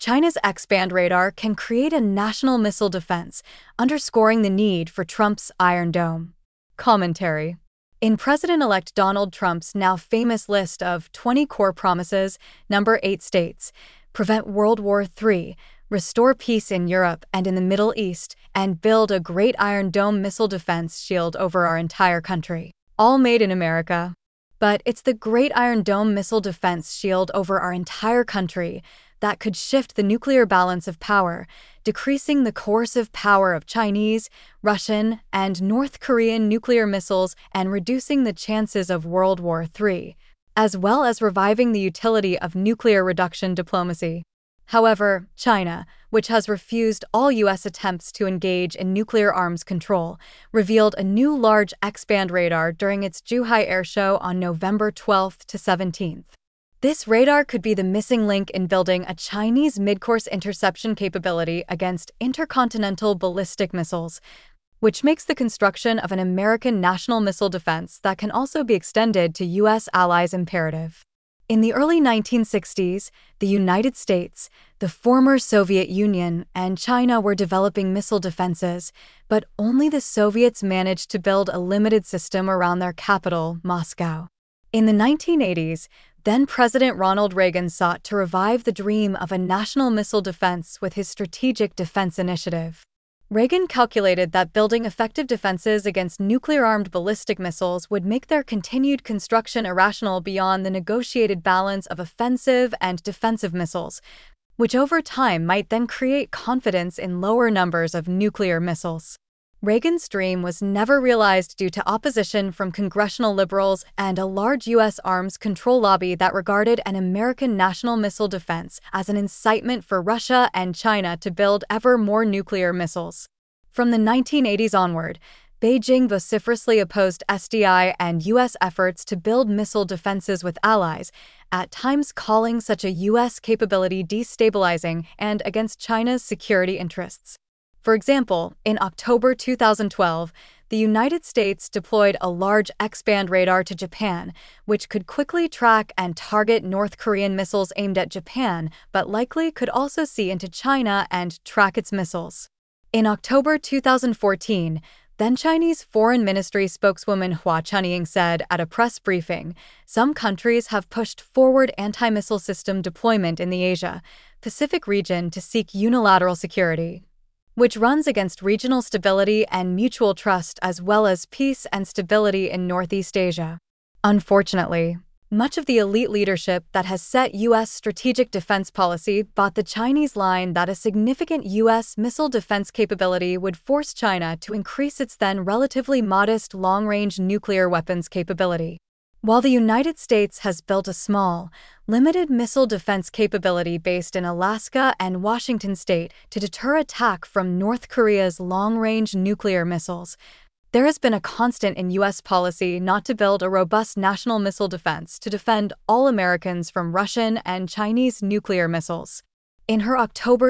China's X-band radar can create a national missile defense, underscoring the need for Trump's Iron Dome. Commentary. In President-elect Donald Trump's now famous list of 20 core promises, number 8 states, prevent World War III, restore peace in Europe and in the Middle East, and build a great Iron Dome missile defense shield over our entire country. All made in America. But it's the Great Iron Dome missile defense shield over our entire country that could shift the nuclear balance of power, decreasing the coercive power of Chinese, Russian, and North Korean nuclear missiles and reducing the chances of World War III, as well as reviving the utility of nuclear reduction diplomacy. However, China, which has refused all U.S. attempts to engage in nuclear arms control, revealed a new large X-band radar during its Zhuhai Air Show on November 12 to 17. This radar could be the missing link in building a Chinese mid-course interception capability against intercontinental ballistic missiles, which makes the construction of an American national missile defense that can also be extended to U.S. allies imperative. In the early 1960s, the United States, the former Soviet Union, and China were developing missile defenses, but only the Soviets managed to build a limited system around their capital, Moscow. In the 1980s, then-President Ronald Reagan sought to revive the dream of a national missile defense with his Strategic Defense Initiative. Reagan calculated that building effective defenses against nuclear-armed ballistic missiles would make their continued construction irrational beyond the negotiated balance of offensive and defensive missiles, which over time might then create confidence in lower numbers of nuclear missiles. Reagan's dream was never realized due to opposition from congressional liberals and a large U.S. arms control lobby that regarded an American national missile defense as an incitement for Russia and China to build ever more nuclear missiles. From the 1980s onward, Beijing vociferously opposed SDI and U.S. efforts to build missile defenses with allies, at times calling such a U.S. capability destabilizing and against China's security interests. For example, in October 2012, the United States deployed a large X-band radar to Japan, which could quickly track and target North Korean missiles aimed at Japan, but likely could also see into China and track its missiles. In October 2014, then-Chinese Foreign Ministry spokeswoman Hua Chunying said at a press briefing, some countries have pushed forward anti-missile system deployment in the Asia-Pacific region to seek unilateral security, which runs against regional stability and mutual trust as well as peace and stability in Northeast Asia. Unfortunately, much of the elite leadership that has set U.S. strategic defense policy bought the Chinese line that a significant U.S. missile defense capability would force China to increase its then relatively modest long-range nuclear weapons capability. While the United States has built a small, limited missile defense capability based in Alaska and Washington state to deter attack from North Korea's long-range nuclear missiles, there has been a constant in U.S. policy not to build a robust national missile defense to defend all Americans from Russian and Chinese nuclear missiles. In her October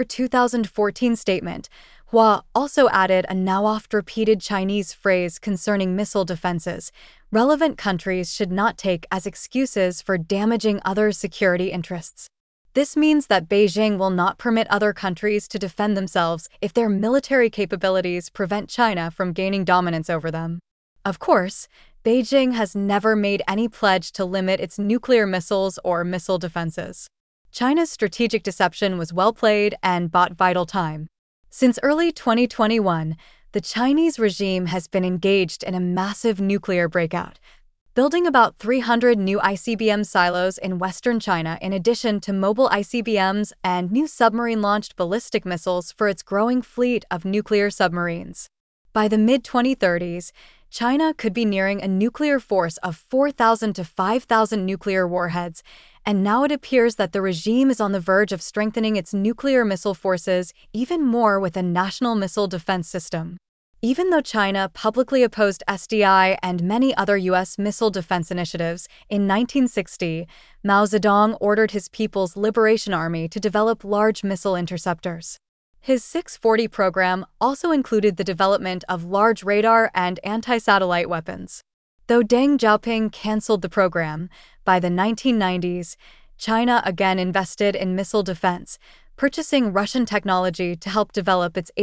2014 statement, Hua also added a now oft-repeated Chinese phrase concerning missile defenses: relevant countries should not take as excuses for damaging others' security interests. This means that Beijing will not permit other countries to defend themselves if their military capabilities prevent China from gaining dominance over them. Of course, Beijing has never made any pledge to limit its nuclear missiles or missile defenses. China's strategic deception was well played and bought vital time. Since early 2021, the Chinese regime has been engaged in a massive nuclear breakout, building about 300 new ICBM silos in western China in addition to mobile ICBMs and new submarine-launched ballistic missiles for its growing fleet of nuclear submarines. By the mid-2030s, China could be nearing a nuclear force of 4,000 to 5,000 nuclear warheads, and now it appears that the regime is on the verge of strengthening its nuclear missile forces even more with a national missile defense system. Even though China publicly opposed SDI and many other U.S. missile defense initiatives, in 1960, Mao Zedong ordered his People's Liberation Army to develop large missile interceptors. His 640 program also included the development of large radar and anti-satellite weapons. Though Deng Xiaoping canceled the program, by the 1990s, China again invested in missile defense, purchasing Russian technology to help develop its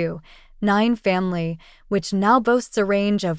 HQ-9 family, which now boasts a range of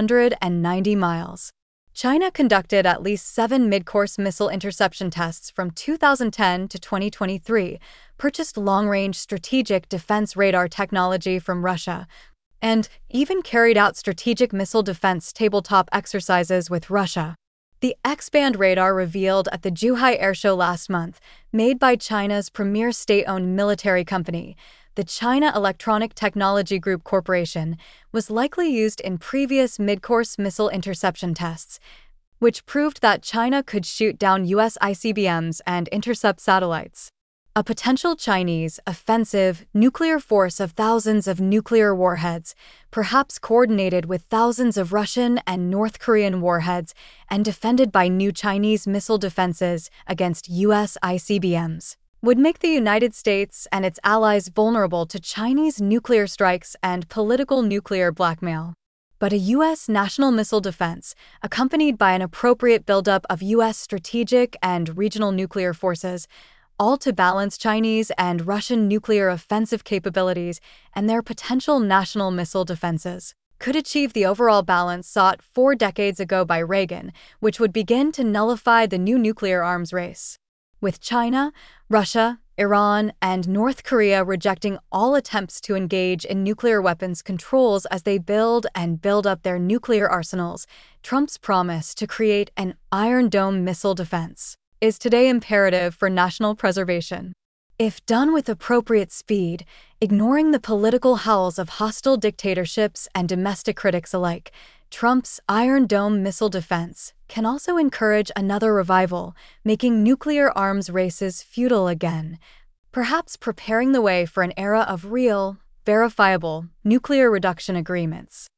190 miles. China conducted at least 7 mid-course missile interception tests from 2010 to 2023, purchased long-range strategic defense radar technology from Russia, and even carried out strategic missile defense tabletop exercises with Russia. The X-band radar revealed at the Zhuhai Airshow last month, made by China's premier state-owned military company, the China Electronic Technology Group Corporation, was likely used in previous mid-course missile interception tests, which proved that China could shoot down U.S. ICBMs and intercept satellites. A potential Chinese offensive nuclear force of thousands of nuclear warheads, perhaps coordinated with thousands of Russian and North Korean warheads and defended by new Chinese missile defenses against U.S. ICBMs, would make the United States and its allies vulnerable to Chinese nuclear strikes and political nuclear blackmail. But a U.S. national missile defense, accompanied by an appropriate buildup of U.S. strategic and regional nuclear forces, all to balance Chinese and Russian nuclear offensive capabilities and their potential national missile defenses, could achieve the overall balance sought 4 decades ago by Reagan, which would begin to nullify the new nuclear arms race. With China, Russia, Iran, and North Korea rejecting all attempts to engage in nuclear weapons controls as they build up their nuclear arsenals, Trump's promise to create an Iron Dome missile defense is today imperative for national preservation. If done with appropriate speed, ignoring the political howls of hostile dictatorships and domestic critics alike, Trump's Iron Dome missile defense can also encourage another revival, making nuclear arms races futile again, perhaps preparing the way for an era of real, verifiable nuclear reduction agreements.